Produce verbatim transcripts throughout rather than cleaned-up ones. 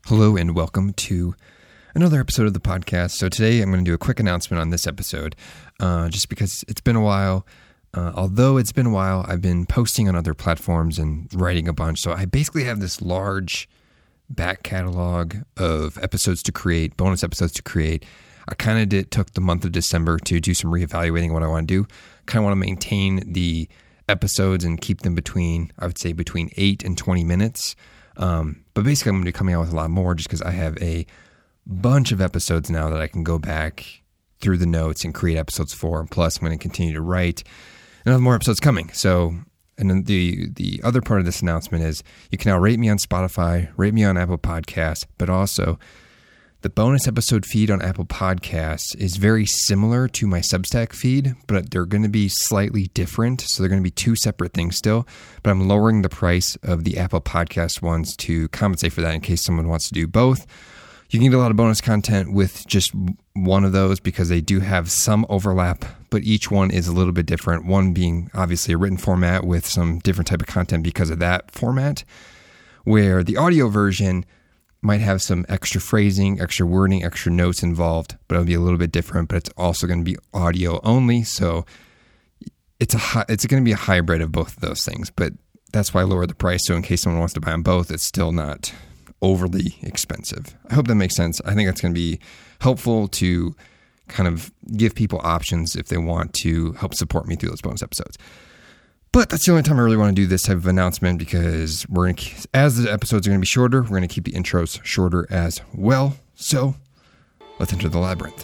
Hello and welcome to another episode of the podcast. So today I'm going to do a quick announcement on this episode, uh, just because it's been a while. Uh, although it's been a while, I've been posting on other platforms and writing a bunch. So I basically have this large back catalog of episodes to create, bonus episodes to create. I kind of did took the month of December to do some reevaluating what I want to do. Kind of want to maintain the episodes and keep them between, I would say, between eight and twenty minutes. Um, but basically, I'm going to be coming out with a lot more just because I have a bunch of episodes now that I can go back through the notes and create episodes for. And plus, I'm going to continue to write and have more episodes coming. So, and then the the other part of this announcement is you can now rate me on Spotify, rate me on Apple Podcasts, but also the bonus episode feed on Apple Podcasts is very similar to my Substack feed, but they're going to be slightly different. So they're going to be two separate things still, but I'm lowering the price of the Apple Podcast ones to compensate for that in case someone wants to do both. You can get a lot of bonus content with just one of those because they do have some overlap, but each one is a little bit different. One being obviously a written format with some different type of content because of that format, where the audio version might have some extra phrasing, extra wording, extra notes involved, but it'll be a little bit different, but it's also going to be audio only. So it's a hi- it's going to be a hybrid of both of those things, but that's why I lowered the price. So in case someone wants to buy them both, it's still not overly expensive. I hope that makes sense. I think that's going to be helpful to kind of give people options if they want to help support me through those bonus episodes. But that's the only time I really want to do this type of announcement because we're going to, as the episodes are going to be shorter, we're going to keep the intros shorter as well. So let's enter the labyrinth.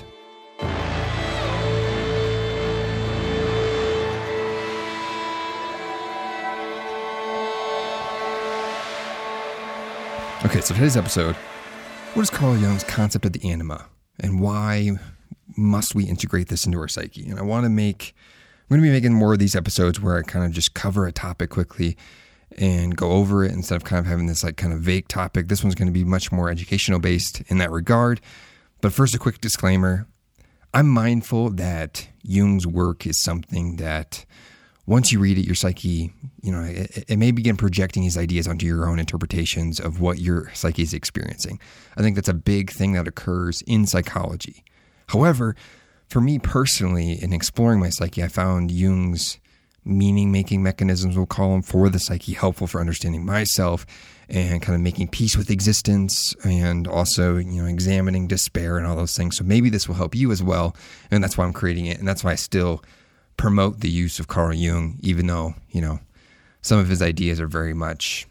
Okay, so today's episode, what is Carl Jung's concept of the anima and why must we integrate this into our psyche? And I want to make I'm going to be making more of these episodes where I kind of just cover a topic quickly and go over it instead of kind of having this like kind of vague topic. This one's going to be much more educational based in that regard. But first, a quick disclaimer. I'm mindful that Jung's work is something that once you read it, your psyche, you know, it, it may begin projecting his ideas onto your own interpretations of what your psyche is experiencing. I think that's a big thing that occurs in psychology. However, for me personally, in exploring my psyche, I found Jung's meaning-making mechanisms, we'll call them, for the psyche helpful for understanding myself and kind of making peace with existence and also, you know, examining despair and all those things. So maybe this will help you as well, and that's why I'm creating it, and that's why I still promote the use of Carl Jung, even though, you know, some of his ideas are very much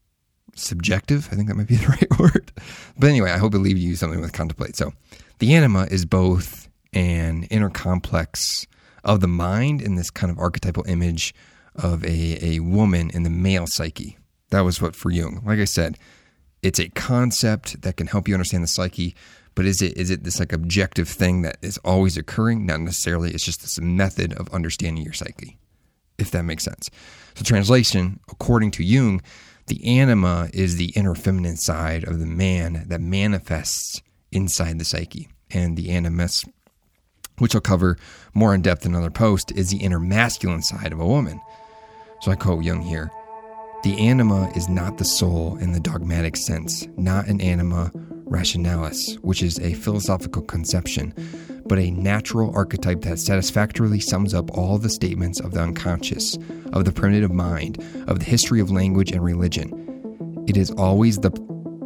subjective. I think that might be the right word. But anyway, I hope it leaves you something with contemplate. So the anima is both an inner complex of the mind in this kind of archetypal image of a, a woman in the male psyche. That was what for Jung. Like I said, it's a concept that can help you understand the psyche, but is it is it this like objective thing that is always occurring? Not necessarily. It's just this method of understanding your psyche, if that makes sense. So translation, according to Jung, the anima is the inner feminine side of the man that manifests inside the psyche. And the animus, which I'll cover more in depth in another post, is the inner masculine side of a woman. So I quote Jung here, "The anima is not the soul in the dogmatic sense, not an anima rationalis, which is a philosophical conception, but a natural archetype that satisfactorily sums up all the statements of the unconscious, of the primitive mind, of the history of language and religion. It is always the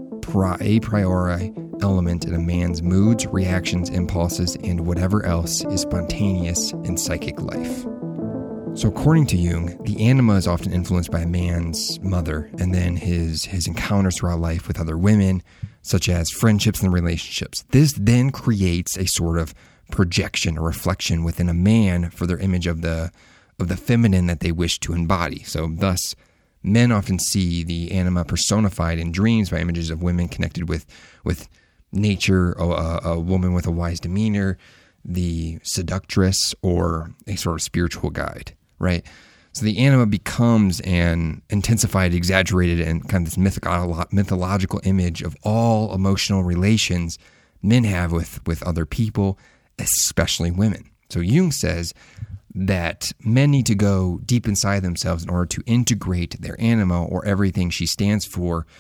a priori element in a man's moods, reactions, impulses, and whatever else is spontaneous in psychic life." So according to Jung, the anima is often influenced by a man's mother and then his, his encounters throughout life with other women, such as friendships and relationships. This then creates a sort of projection or reflection within a man for their image of the of the feminine that they wish to embody. So thus, men often see the anima personified in dreams by images of women connected with, with nature, a, a woman with a wise demeanor, the seductress, or a sort of spiritual guide, right? So the anima becomes an intensified, exaggerated, and kind of this mytholo- mythological image of all emotional relations men have with, with other people, especially women. So Jung says that men need to go deep inside themselves in order to integrate their anima, or everything she stands for,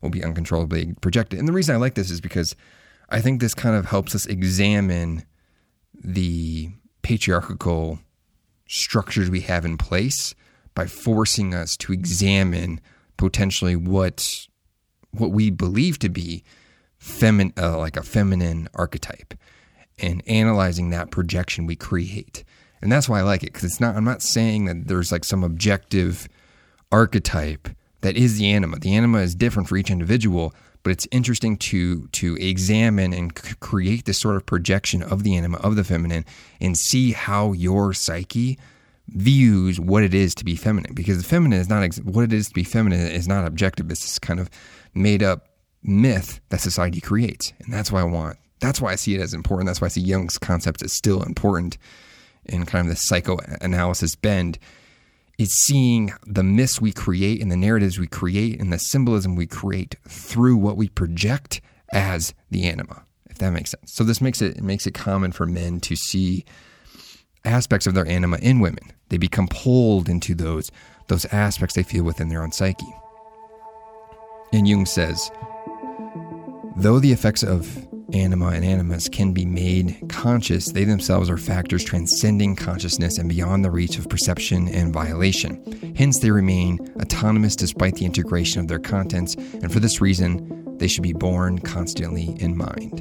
will be uncontrollably projected. And the reason I like this is because I think this kind of helps us examine the patriarchal structures we have in place by forcing us to examine potentially what what we believe to be femin- uh, like a feminine archetype, and analyzing that projection we create. And that's why I like it, because it's not, I'm not saying that there's like some objective archetype that is the anima. The anima is different for each individual, but it's interesting to to examine and c- create this sort of projection of the anima, of the feminine, and see how your psyche views what it is to be feminine. Because the feminine is not, ex- what it is to be feminine is not objective. It's this kind of made up myth that society creates. And that's why I want, that's why I see it as important. That's why I see Jung's concept as still important in kind of the psychoanalysis bend, is seeing the myths we create and the narratives we create and the symbolism we create through what we project as the anima, if that makes sense. So this makes it, it makes it common for men to see aspects of their anima in women. They become pulled into those, those aspects they feel within their own psyche. And Jung says, though the effects of anima and animus can be made conscious, they themselves are factors transcending consciousness and beyond the reach of perception and violation. Hence, they remain autonomous despite the integration of their contents, and for this reason, they should be borne constantly in mind.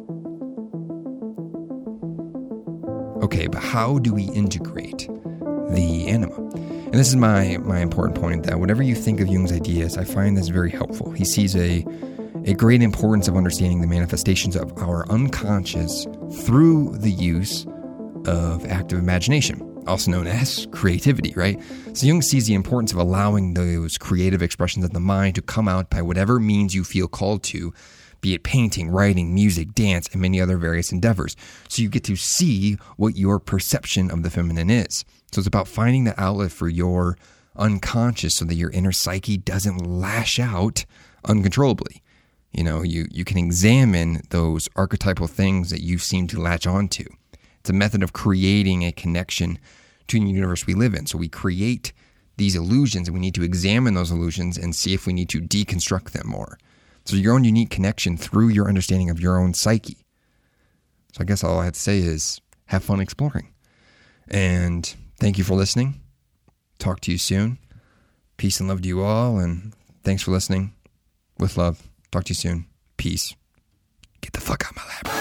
Okay, but how do we integrate the anima? And this is my, my important point, that whatever you think of Jung's ideas, I find this very helpful. He sees a A great importance of understanding the manifestations of our unconscious through the use of active imagination, also known as creativity, right? So Jung sees the importance of allowing those creative expressions of the mind to come out by whatever means you feel called to, be it painting, writing, music, dance, and many other various endeavors. So you get to see what your perception of the feminine is. So it's about finding the outlet for your unconscious so that your inner psyche doesn't lash out uncontrollably. You know, you, you can examine those archetypal things that you seem to latch onto. It's a method of creating a connection to the universe we live in. So we create these illusions, and we need to examine those illusions and see if we need to deconstruct them more. So your own unique connection through your understanding of your own psyche. So I guess all I have to say is have fun exploring. And thank you for listening. Talk to you soon. Peace and love to you all, and thanks for listening. With love. Talk to you soon. Peace. Get the fuck out of my lab.